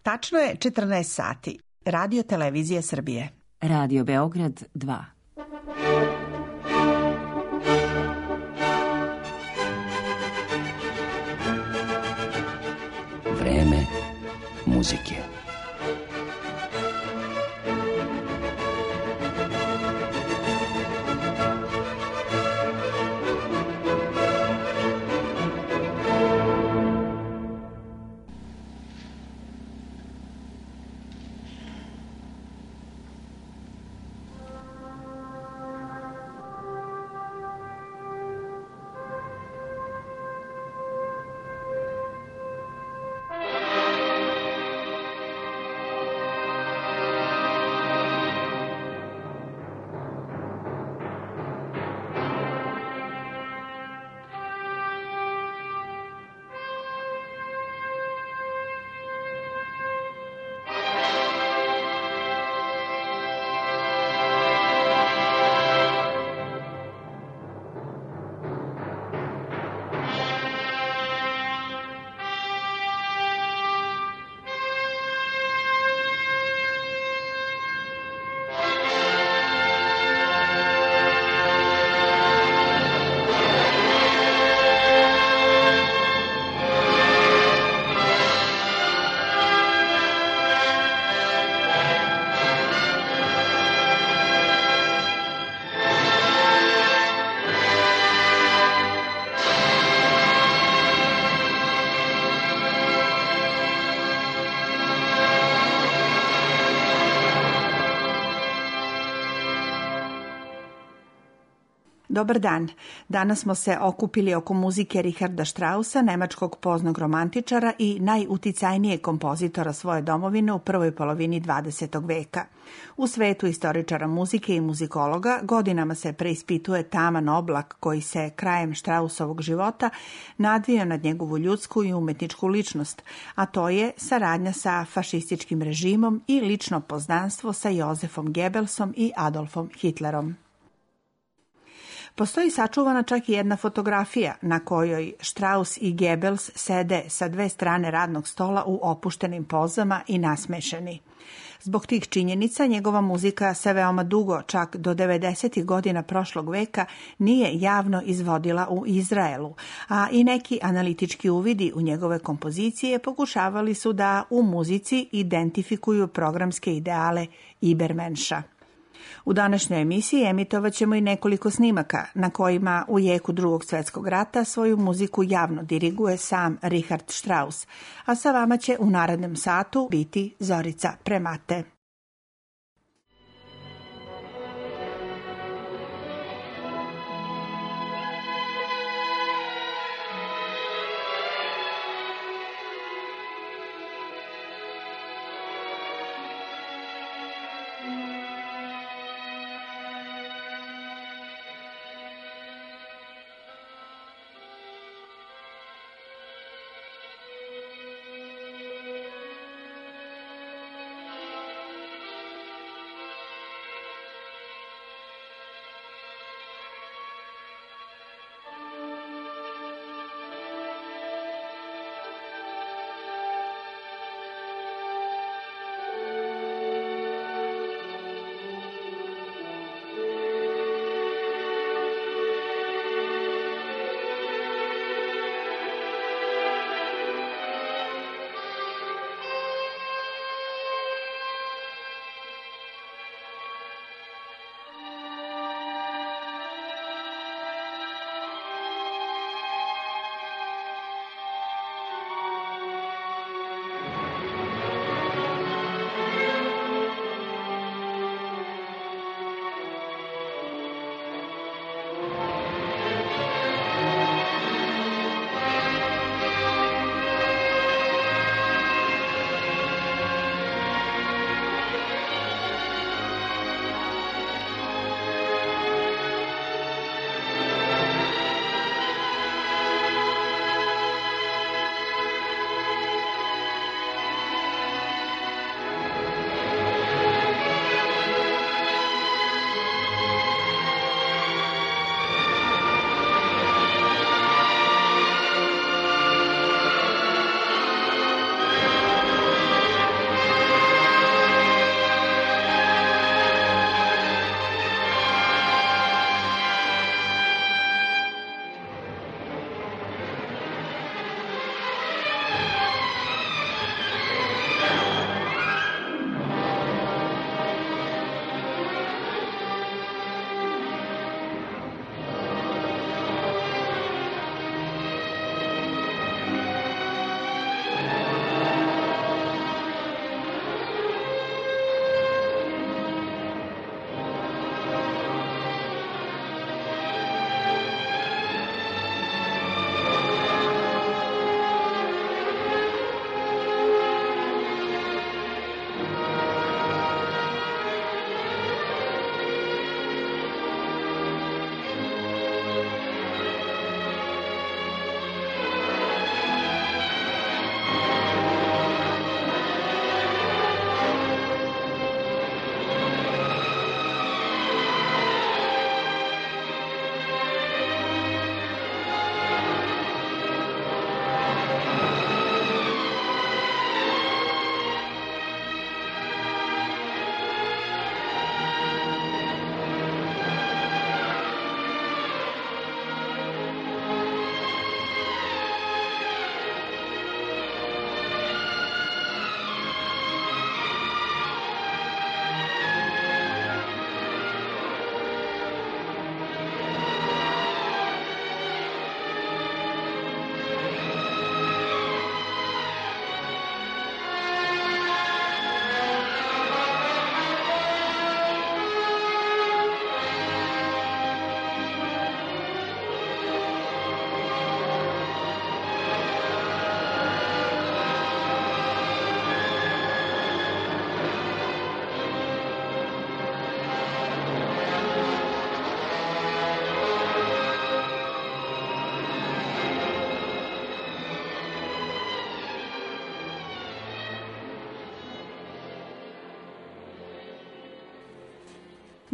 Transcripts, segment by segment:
Tačno je 14 sati. Radio Televizija Srbije. Radio Beograd 2. Vreme muzike. Dobar dan. Danas smo se okupili oko muzike Richarda Straussa, nemačkog poznog romantičara i najuticajnijeg kompozitora svoje domovine u prvoj polovini 20. veka. U svetu istoričara muzike i muzikologa godinama se preispituje taman oblak koji se krajem Straussovog života nadvio nad njegovu ljudsku i umetničku ličnost, a to je saradnja sa fašističkim režimom i lično poznanstvo sa Josefom Goebbelsom i Adolfom Hitlerom. Postoji sačuvana čak i jedna fotografija na kojoj Strauss i Goebbels sede sa dve strane radnog stola u opuštenim pozama i nasmešeni. Zbog tih činjenica njegova muzika se veoma dugo, čak do 90. godina prošlog veka, nije javno izvodila u Izraelu, a i neki analitički uvidi u njegove kompozicije pokušavali su da u muzici identifikuju programske ideale Ibermenša. U današnjoj emisiji emitovat ćemo i nekoliko snimaka na kojima u jeku Drugog svjetskog rata svoju muziku javno diriguje sam Richard Strauss, a sa vama će u narednom satu biti Zorica Premate.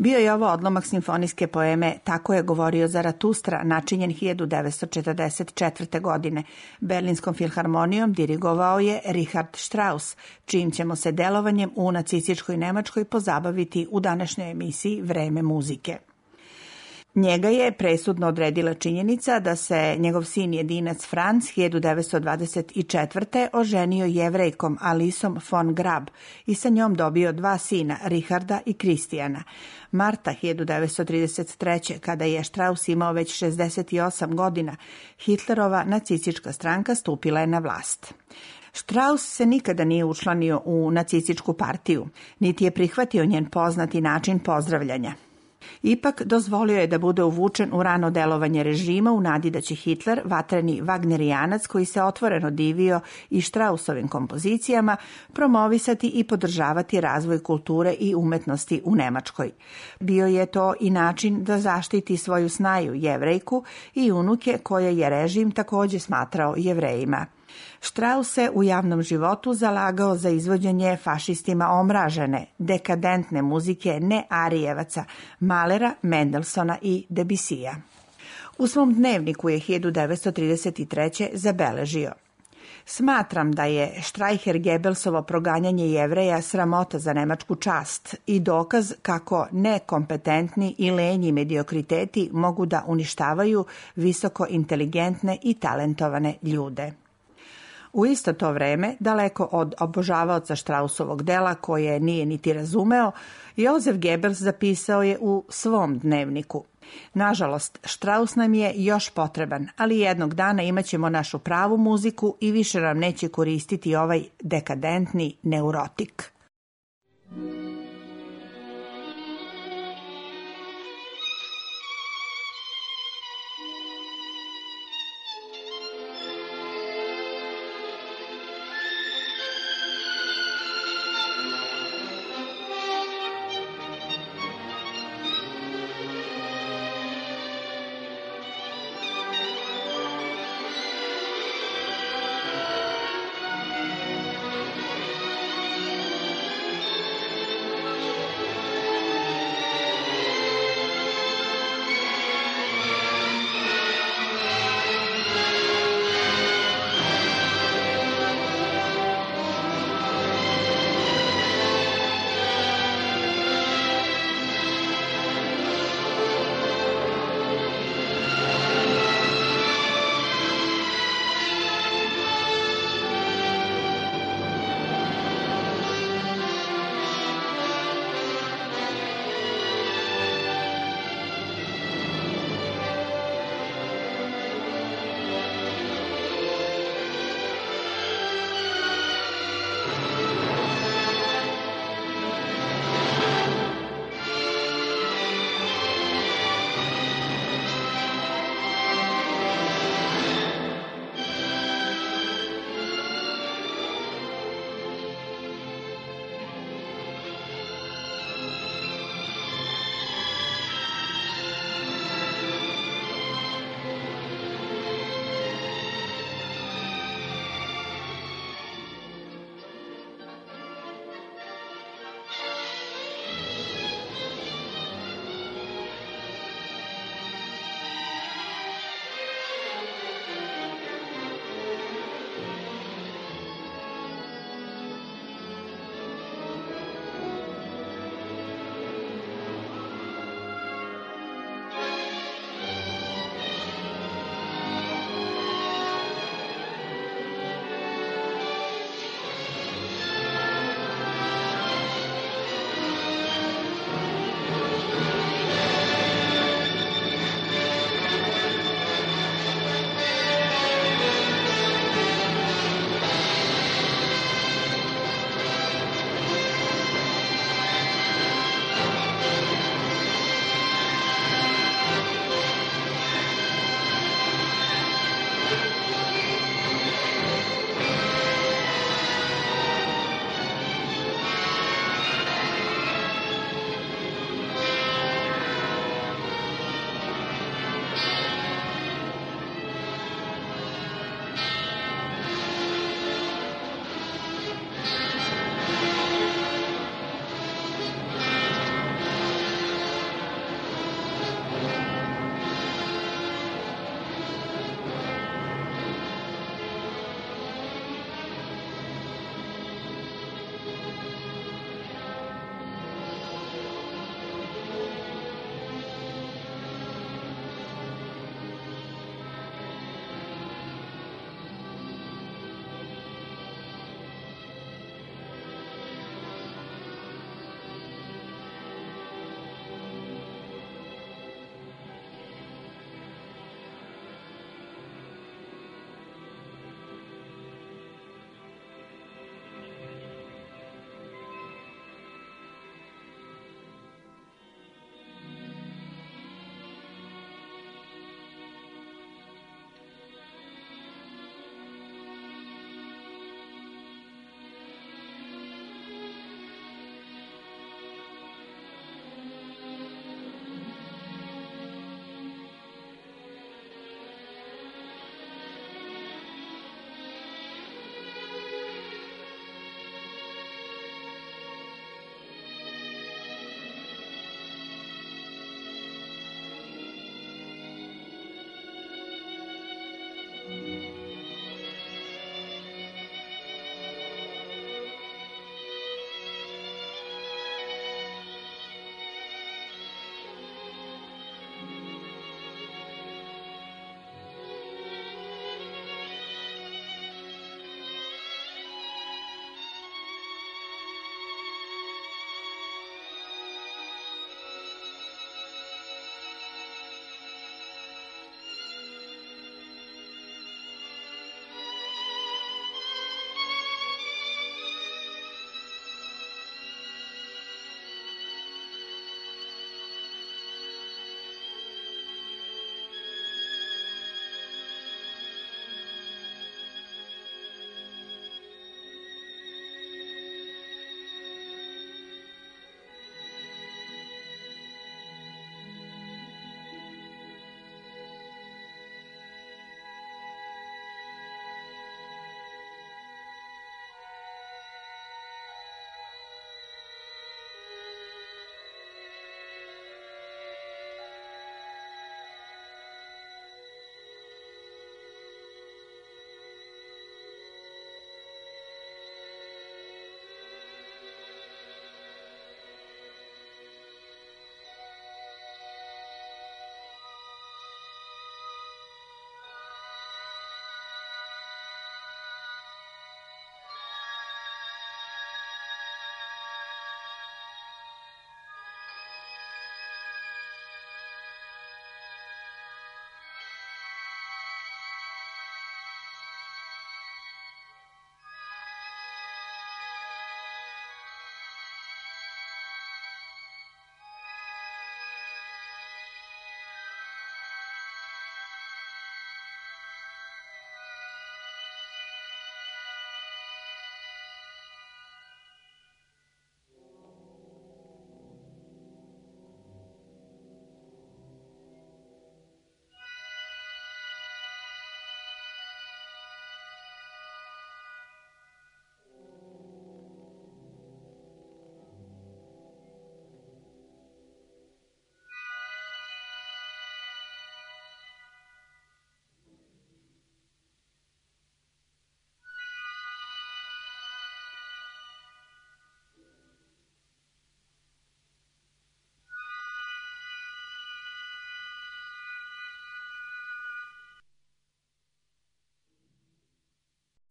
Bio je ovo odlomak simfonijske poeme Tako je govorio Zaratustra, načinjen 1944. godine. Berlinskom filharmonijom dirigovao je Richard Strauss, čijim ćemo se delovanjem u nacističkoj Nemačkoj pozabaviti u današnjoj emisiji Vreme muzike. Njega je presudno odredila činjenica da se njegov sin jedinac Franz 1924. oženio Jevrejkom Alisom von Grab i sa njom dobio 2 sina, Richarda i Kristijana. Marta 1933. kada je Strauss imao već 68 godina, Hitlerova nacistička stranka stupila je na vlast. Strauss se nikada nije učlanio u nacističku partiju, niti je prihvatio njen poznati način pozdravljanja. Ipak dozvolio je da bude uvučen u rano delovanje režima u nadi da će Hitler, vatreni vagnerijanac koji se otvoreno divio i Straussovim kompozicijama, promovisati i podržavati razvoj kulture i umetnosti u Nemačkoj. Bio je to i način da zaštiti svoju snaju Jevrejku i unuke koje je režim također smatrao Jevrejima. Strauss se u javnom životu zalagao za izvođenje fašistima omražene, dekadentne muzike ne Arijevaca, Mahlera, Mendelssohna i Debussija. U svom dnevniku je 1933. zabeležio: Smatram da je Streicher Goebbelsovo proganjanje Jevreja sramota za nemačku čast i dokaz kako nekompetentni i lenji mediokriteti mogu da uništavaju visoko inteligentne i talentovane ljude. U isto to vreme, daleko od obožavaoca Straussovog dela koje nije niti razumeo, Josef Goebbels zapisao je u svom dnevniku: Nažalost, Strauss nam je još potreban, ali jednog dana imat ćemo našu pravu muziku i više nam neće koristiti ovaj dekadentni neurotik.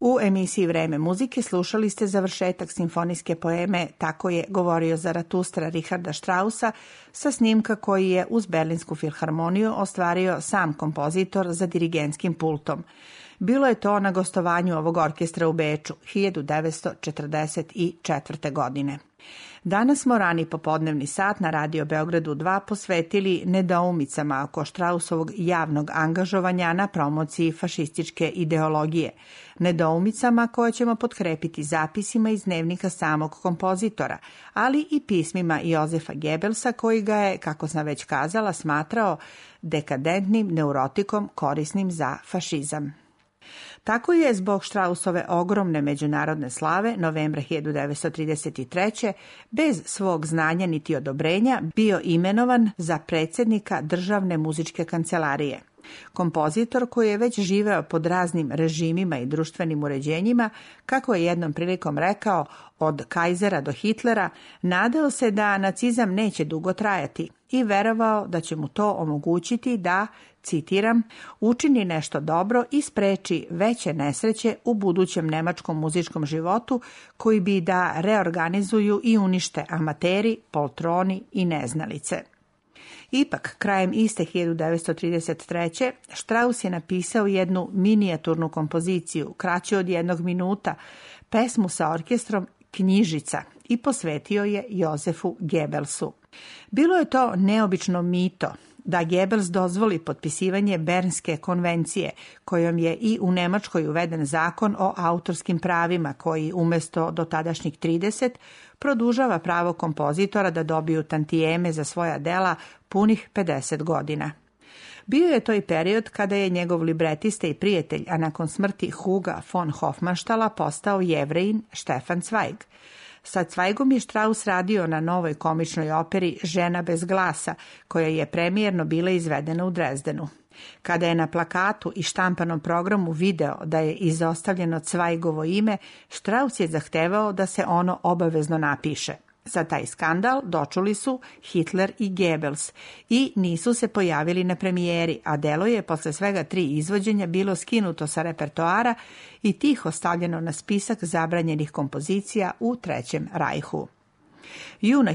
U emisiji Vreme muzike slušali ste završetak simfonijske poeme Tako je govorio Zaratustra Richarda Straussa sa snimka koji je uz Berlinsku filharmoniju ostvario sam kompozitor za dirigentskim pultom. Bilo je to na gostovanju ovog orkestra u Beču 1944. godine. Danas smo rani popodnevni sat na Radio Beogradu 2 posvetili nedoumicama oko Straussovog javnog angažovanja na promociji fašističke ideologije. Nedoumicama koje ćemo potkrepiti zapisima iz dnevnika samog kompozitora, ali i pismima Jozefa Goebbelsa koji ga je, kako sam već kazala, smatrao dekadentnim neurotikom korisnim za fašizam. Tako je zbog Straussove ogromne međunarodne slave novembra 1933. bez svog znanja niti odobrenja bio imenovan za predsjednika Državne muzičke kancelarije. Kompozitor koji je već živeo pod raznim režimima i društvenim uređenjima, kako je jednom prilikom rekao, od Kajzera do Hitlera, nadao se da nacizam neće dugo trajati i verovao da će mu to omogućiti da, citiram, učini nešto dobro i spreči veće nesreće u budućem nemačkom muzičkom životu koji bi da reorganizuju i unište amateri, poltroni i neznalice. Ipak, krajem iste 1933. Strauss je napisao jednu minijaturnu kompoziciju, kraću od 1 minuta, pesmu sa orkestrom Knjižica i posvetio je Jozefu Goebbelsu. Bilo je to neobično mito da Goebbels dozvoli potpisivanje Bernske konvencije, kojom je i u Nemačkoj uveden zakon o autorskim pravima, koji umjesto dotadašnjih 30 produžava pravo kompozitora da dobiju tantijeme za svoja dela punih 50 godina. Bio je to i period kada je njegov libretista i prijatelj, a nakon smrti Huga von Hofmannsthala postao Jevrejin Stefan Zweig. Sa Zweigom je Strauss radio na novoj komičnoj operi Žena bez glasa, koja je premijerno bila izvedena u Drezdenu. Kada je na plakatu i štampanom programu video da je izostavljeno Zweigovo ime, Strauss je zahtevao da se ono obavezno napiše. Za taj skandal dočuli su Hitler i Goebbels i nisu se pojavili na premijeri, a delo je posle svega 3 izvođenja bilo skinuto sa repertoara i tiho stavljeno na spisak zabranjenih kompozicija u Trećem rajhu. Juna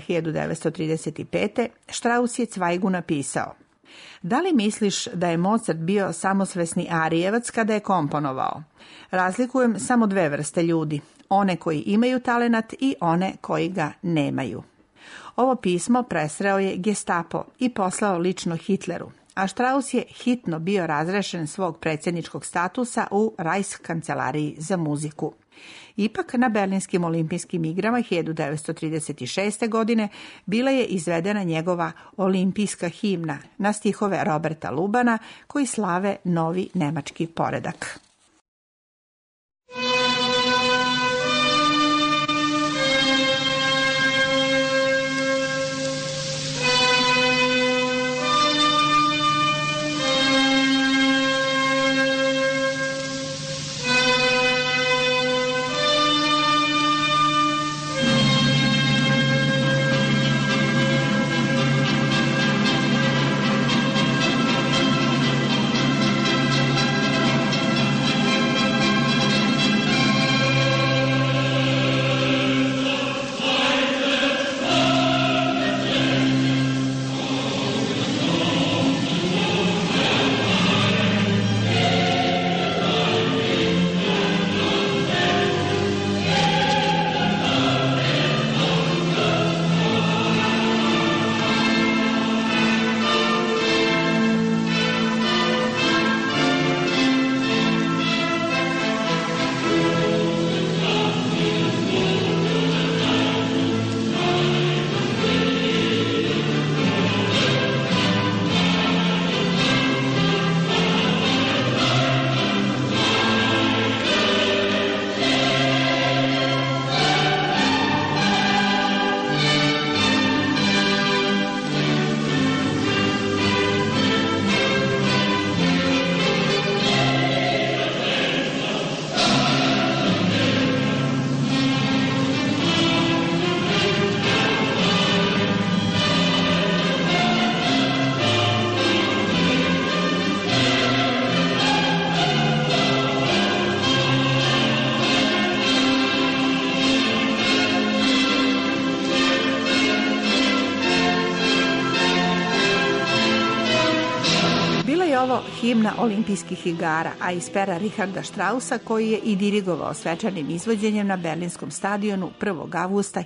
1935. Strauss je Zweigu napisao: Da li misliš da je Mozart bio samosvesni arijevac kada je komponovao? Razlikujem samo 2 vrste ljudi, one koji imaju talenat i one koji ga nemaju. Ovo pismo presreo je Gestapo i poslao lično Hitleru, a Strauss je hitno bio razrešen svog predsjedničkog statusa u Reichskancelariji za muziku. Ipak na Berlinskim olimpijskim igrama 1936. godine bila je izvedena njegova olimpijska himna na stihove Roberta Lubana koji slave novi nemački poredak. zapravo himna olimpijskih igara, a iz pera Richarda Straussa, koji je i dirigovao svečanim izvođenjem na Berlinskom stadionu 1. avgusta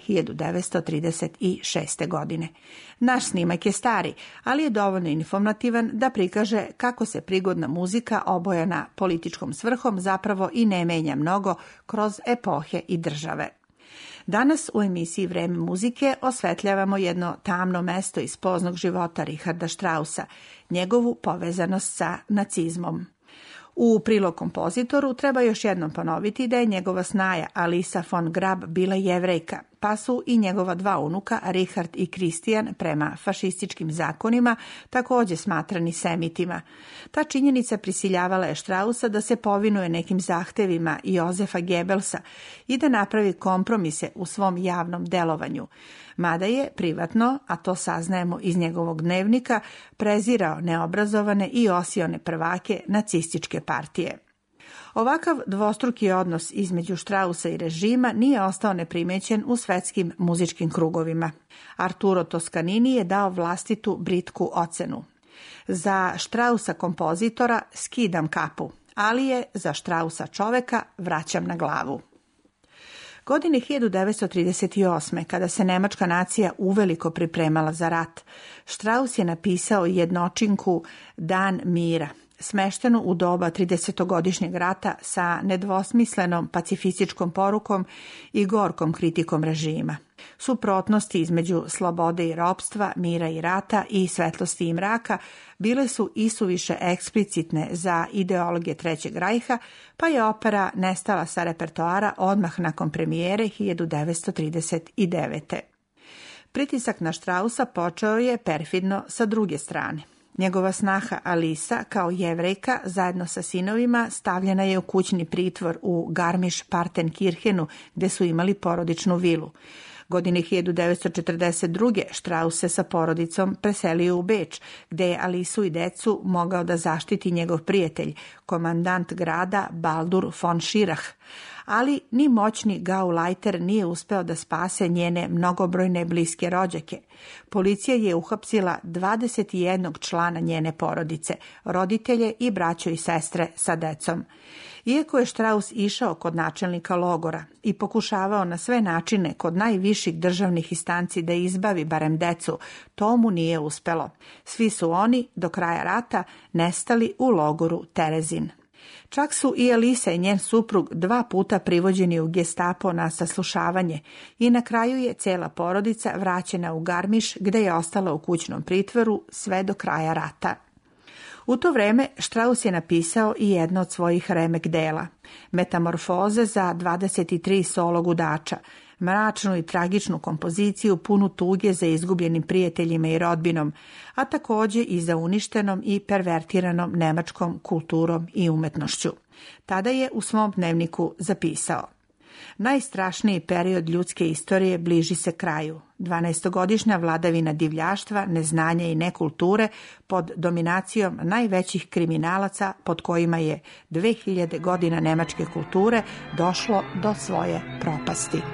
1936. godine. Naš snimak je stari, ali je dovoljno informativan da prikaže kako se prigodna muzika obojana političkom svrhom zapravo i ne menja mnogo kroz epohe i države. Danas u emisiji Vreme muzike osvetljavamo jedno tamno mesto iz poznog života Richarda Straussa, njegovu povezanost sa nacizmom. U prilog kompozitoru treba još jednom ponoviti da je njegova snaja Alisa von Grab bila Jevrejka, pa su i njegova dva unuka, Richard i Christian, prema fašističkim zakonima također smatrani semitima. Ta činjenica prisiljavala je Straussa da se povinuje nekim zahtevima Jozefa Goebbelsa i da napravi kompromise u svom javnom delovanju. Mada je privatno, a to saznajemo iz njegovog dnevnika, prezirao neobrazovane i osione prvake nacističke partije. Ovakav dvostruki odnos između Straussa i režima nije ostao neprimećen u svetskim muzičkim krugovima. Arturo Toscanini je dao vlastitu britku ocenu. Za Straussa kompozitora skidam kapu, ali je za Straussa čoveka vraćam na glavu. Godine 1938. kada se nemačka nacija uveliko pripremala za rat, Strauss je napisao jednočinku Dan mira, smeštenu u doba 30-godišnjeg rata sa nedvosmislenom pacifističkom porukom i gorkom kritikom režima. Suprotnosti između slobode i ropstva, mira i rata i svetlosti i mraka bile su isuviše eksplicitne za ideologe Trećeg rajha, pa je opera nestala sa repertoara odmah nakon premijere 1939. Pritisak na Straussa počeo je perfidno sa druge strane. Njegova snaha Alisa, kao Jevrejka, zajedno sa sinovima, stavljena je u kućni pritvor u Garmisch-Partenkirchenu, gde su imali porodičnu vilu. Godine 1942. Strauss se sa porodicom preselio u Beč, gde je Alisu i decu mogao da zaštiti njegov prijatelj, komandant grada Baldur von Schirach, ali ni moćni Gauleiter nije uspeo da spase njene mnogobrojne bliske rođake. Policija je uhapsila 21 člana njene porodice, roditelje i braćo i sestre sa decom. Iako je Strauss išao kod načelnika logora i pokušavao na sve načine kod najviših državnih instanci da izbavi barem decu, to mu nije uspelo. Svi su oni do kraja rata nestali u logoru Terezin. Čak su i Alisa i njen suprug 2 puta privođeni u Gestapo na saslušavanje i na kraju je cela porodica vraćena u Garmisch, gde je ostala u kućnom pritvoru sve do kraja rata. U to vreme Strauss je napisao i jedno od svojih remek dela, Metamorfoze za 23 solo gudača, mračnu i tragičnu kompoziciju punu tuge za izgubljenim prijateljima i rodbinom, a također i za uništenom i pervertiranom nemačkom kulturom i umetnošću. Tada je u svom dnevniku zapisao: najstrašniji period ljudske istorije bliži se kraju. 12-godišnja vladavina divljaštva, neznanja i nekulture pod dominacijom najvećih kriminalaca pod kojima je 2000 godina nemačke kulture došlo do svoje propasti.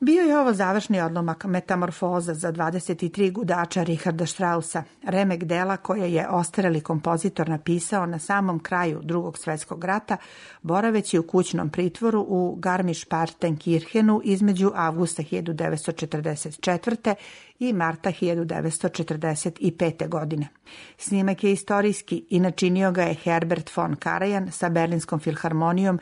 Bio je ovo završni odlomak Metamorfoza za 23 gudača Richarda Straussa, remek dela koje je ostareli kompozitor napisao na samom kraju Drugog svjetskog rata, boraveći u kućnom pritvoru u Garmisch-Partenkirchenu između avgusta 1944. i marta 1945. godine. Snimak je istorijski i načinio ga je Herbert von Karajan sa Berlinskom filharmonijom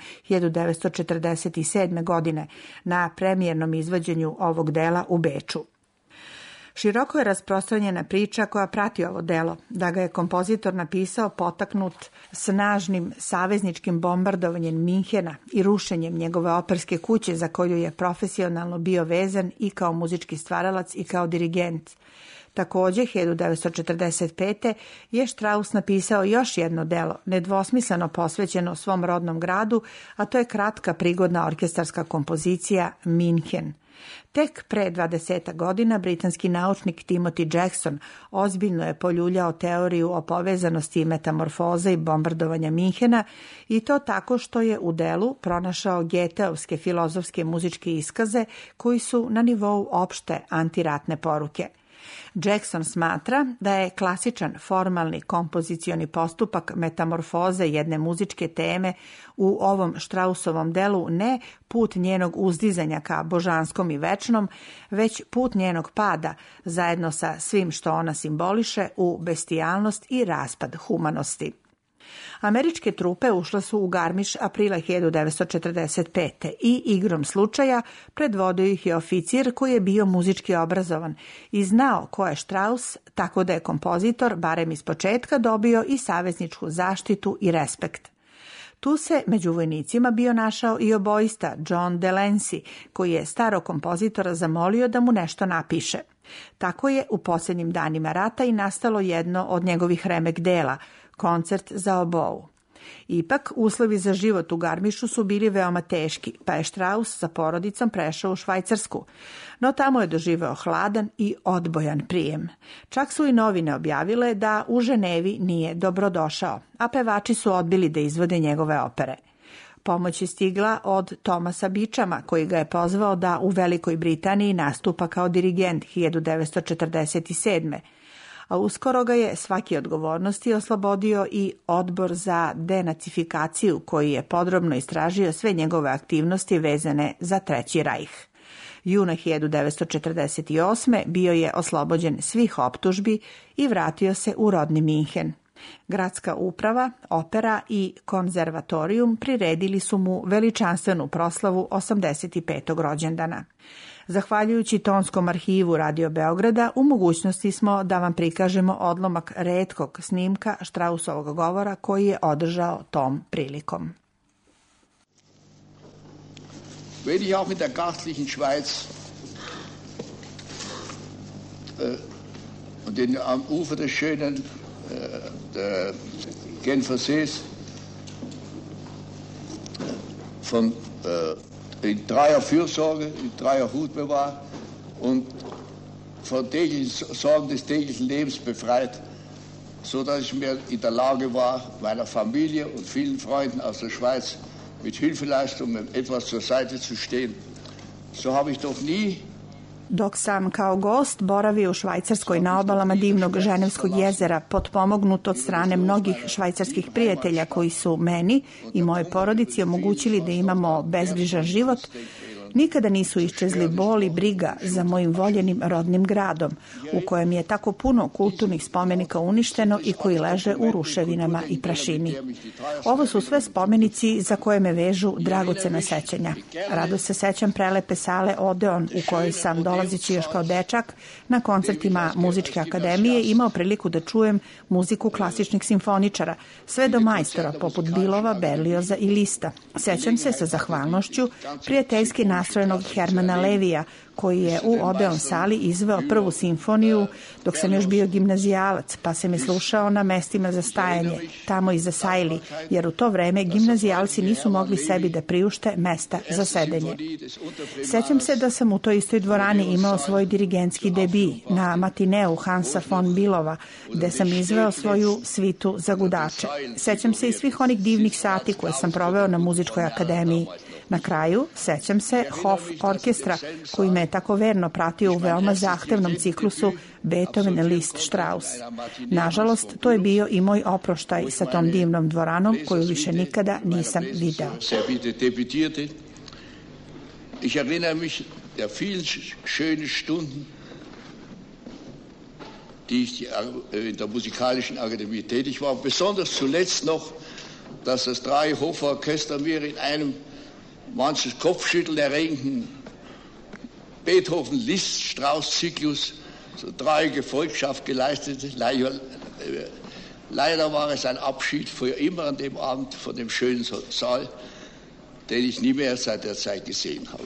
1947. godine na premijernom izvođenju ovog dela u Beču. Široko je rasprostranjena priča koja prati ovo delo, da ga je kompozitor napisao potaknut snažnim savezničkim bombardovanjem Minhena i rušenjem njegove operske kuće za koju je profesionalno bio vezan i kao muzički stvaralac i kao dirigent. Također, 1945. je Strauss napisao još jedno delo, nedvosmisleno posvećeno svom rodnom gradu, a to je kratka prigodna orkestarska kompozicija Minhen. Tek pre 20 godina britanski naučnik Timothy Jackson ozbiljno je poljuljao teoriju o povezanosti metamorfoze i bombardovanja Minhena i to tako što je u delu pronašao Goetheovske filozofske muzičke iskaze koji su na nivou opšte antiratne poruke. Jackson smatra da je klasičan formalni kompozicioni postupak metamorfoze jedne muzičke teme u ovom Straussovom delu ne put njenog uzdizanja ka božanskom i večnom, već put njenog pada zajedno sa svim što ona simboliše u bestijalnost i raspad humanosti. Američke trupe ušle su u Garmisch aprila 1945. i igrom slučaja predvodio ih je oficir koji je bio muzički obrazovan i znao ko je Strauss, tako da je kompozitor, barem iz početka, dobio i savezničku zaštitu i respekt. Tu se među vojnicima bio našao i oboista John Delancey, koji je starog kompozitora zamolio da mu nešto napiše. Tako je u posljednjim danima rata i nastalo jedno od njegovih remek dela, Koncert za obou. Ipak, uslovi za život u Garmišu su bili veoma teški, pa je Strauss sa porodicom prešao u Švajcarsku. No tamo je doživeo hladan i odbojan prijem. Čak su i novine objavile da u Ženevi nije dobrodošao, a pevači su odbili da izvode njegove opere. Pomoć je stigla od Thomasa Beechama, koji ga je pozvao da u Velikoj Britaniji nastupa kao dirigent 1947. A uskoro ga je svake odgovornosti oslobodio i Odbor za denacifikaciju, koji je podrobno istražio sve njegove aktivnosti vezane za Treći rajh. Juna 1948. bio je oslobođen svih optužbi i vratio se u rodni Minhen. Gradska uprava, opera i konzervatorijum priredili su mu veličanstvenu proslavu 85. rođendana. Zahvaljujući Tonskom arhivu Radio Beograda, u mogućnosti smo da vam prikažemo odlomak retkog snimka Straussovog govora koji je održao tom prilikom. Wenn ich auch mit der gastlichen Schweiz und am Ufer des schönen der Genfersees von in dreier Fürsorge, in dreier Hut bewahrt und von täglichen Sorgen des täglichen Lebens befreit, so dass ich mir in der Lage war, meiner Familie und vielen Freunden aus der Schweiz mit Hilfeleistungen etwas zur Seite zu stehen. So habe ich doch nie. Dok sam kao gost boravio u Švajcarskoj na obalama divnog Ženevskog jezera, potpomognut od strane mnogih švajcarskih prijatelja koji su meni i moje porodici omogućili da imamo bezbrižan život, nikada nisu iščezli bol i briga za mojim voljenim rodnim gradom, u kojem je tako puno kulturnih spomenika uništeno i koji leže u ruševinama i prašini. Ovo su sve spomenici za koje me vežu dragocena sećanja. Rado se sećam prelepe sale Odeon, u kojoj sam, dolazeći još kao dečak, na koncertima Muzičke akademije imao priliku da čujem muziku klasičnih simfoničara, sve do majstora poput Bilova, Berlioza i Lista. Sećam se sa zahvalnošću prijateljski nastrojenog Hermana Levija, koji je u Odeon sali izveo prvu simfoniju dok sam još bio gimnazijalac, pa sam je slušao na mestima za stajanje, tamo iza sajli, jer u to vreme gimnazijalci nisu mogli sebi da priušte mesta za sedenje. Sećam se da sam u toj istoj dvorani imao svoj dirigentski debi na matineu Hansa von Bilova, gde sam izveo svoju svitu za gudače. Sećam se i svih onih divnih sati koje sam proveo na Muzičkoj akademiji. Na kraju, sećam se Hof orkestra koji me je tako verno pratio u veoma zahtevnom ciklusu Beethoven, Liszt, Strauss. Nažalost, to je bio i moj oproštaj sa tom divnom dvoranom koju više nikada nisam video. Ich erinnere mich der vielen schönen Stunden, die ich in der Musikalischen Akademie tätig war. Besonders zuletzt noch, dass das Hofer Orchester mir in einem manches Kopfschütteln erregenden Beethoven, Liszt, Strauss-Zyklus so treue Gefolgschaft geleistete. Leider war es ein Abschied für immer an dem Abend von dem schönen Saal, den ich nie mehr seit der Zeit gesehen habe.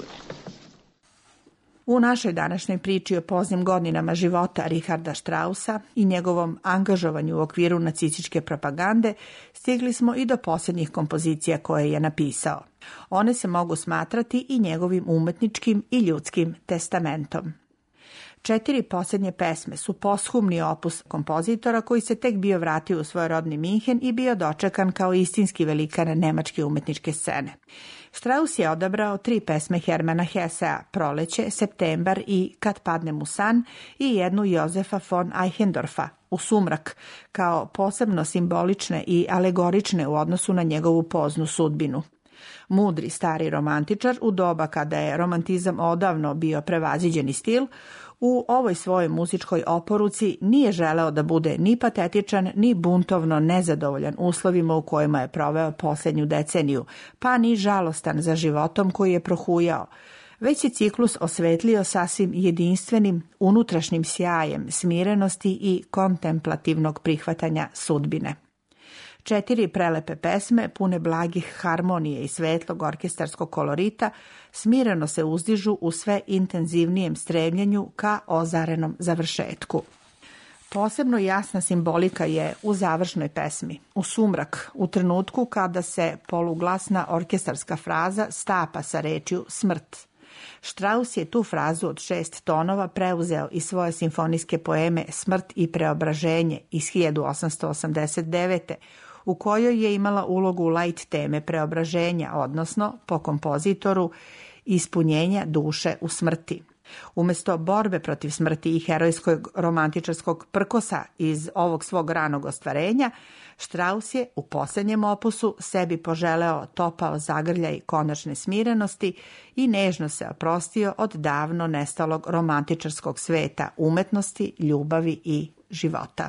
U našoj današnjoj priči o poznim godinama života Richarda Straussa i njegovom angažovanju u okviru nacističke propagande stigli smo i do posljednjih kompozicija koje je napisao. One se mogu smatrati i njegovim umetničkim i ljudskim testamentom. 4 posljednje pesme su posthumni opus kompozitora koji se tek bio vratio u svoj rodni Minhen i bio dočekan kao istinski velikan nemačke umetničke scene. Strauss je odabrao 3 pesme Hermana Hessea, Proleće, Septembar i Kad padnem u san i jednu Jozefa von Eichendorfa, U sumrak, kao posebno simbolične i alegorične u odnosu na njegovu poznu sudbinu. Mudri stari romantičar u doba kada je romantizam odavno bio prevaziđeni stil, u ovoj svojoj muzičkoj oporuci nije želeo da bude ni patetičan, ni buntovno nezadovoljan uslovima u kojima je proveo posljednju deceniju, pa ni žalostan za životom koji je prohujao, već je ciklus osvetlio sasvim jedinstvenim unutrašnjim sjajem smirenosti i kontemplativnog prihvatanja sudbine. 4 prelepe pesme, pune blagih harmonije i svetlog orkestarskog kolorita, smireno se uzdižu u sve intenzivnijem stremljenju ka ozarenom završetku. Posebno jasna simbolika je u završnoj pesmi, u sumrak, u trenutku kada se poluglasna orkestarska fraza stapa sa rečju smrt. Strauss je tu frazu od 6 tonova preuzeo iz svoje simfonijske poeme Smrt i preobraženje iz 1889. u kojoj je imala ulogu light teme preobraženja, odnosno, po kompozitoru, ispunjenja duše u smrti. Umjesto borbe protiv smrti i herojskog romantičarskog prkosa iz ovog svog ranog ostvarenja, Strauss je u posljednjem opusu sebi poželeo topao zagrljaj konačne smirenosti i nežno se oprostio od davno nestalog romantičarskog sveta umetnosti, ljubavi i života.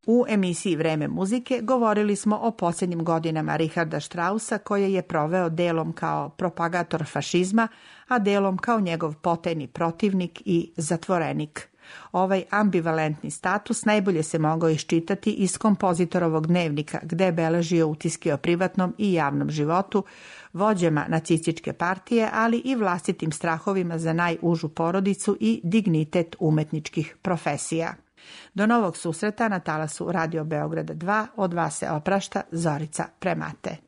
U emisiji Vreme muzike govorili smo o posljednjim godinama Richarda Straussa, koje je proveo delom kao propagator fašizma, a delom kao njegov potajni protivnik i zatvorenik. Ovaj ambivalentni status najbolje se mogao iščitati iz kompozitorovog dnevnika, gde je beležio utiske o privatnom i javnom životu, vođama nacističke partije, ali i vlastitim strahovima za najužu porodicu i dignitet umetničkih profesija. Do novog susreta na talasu Radio Beograda 2, od vas se oprašta Zorica Premate.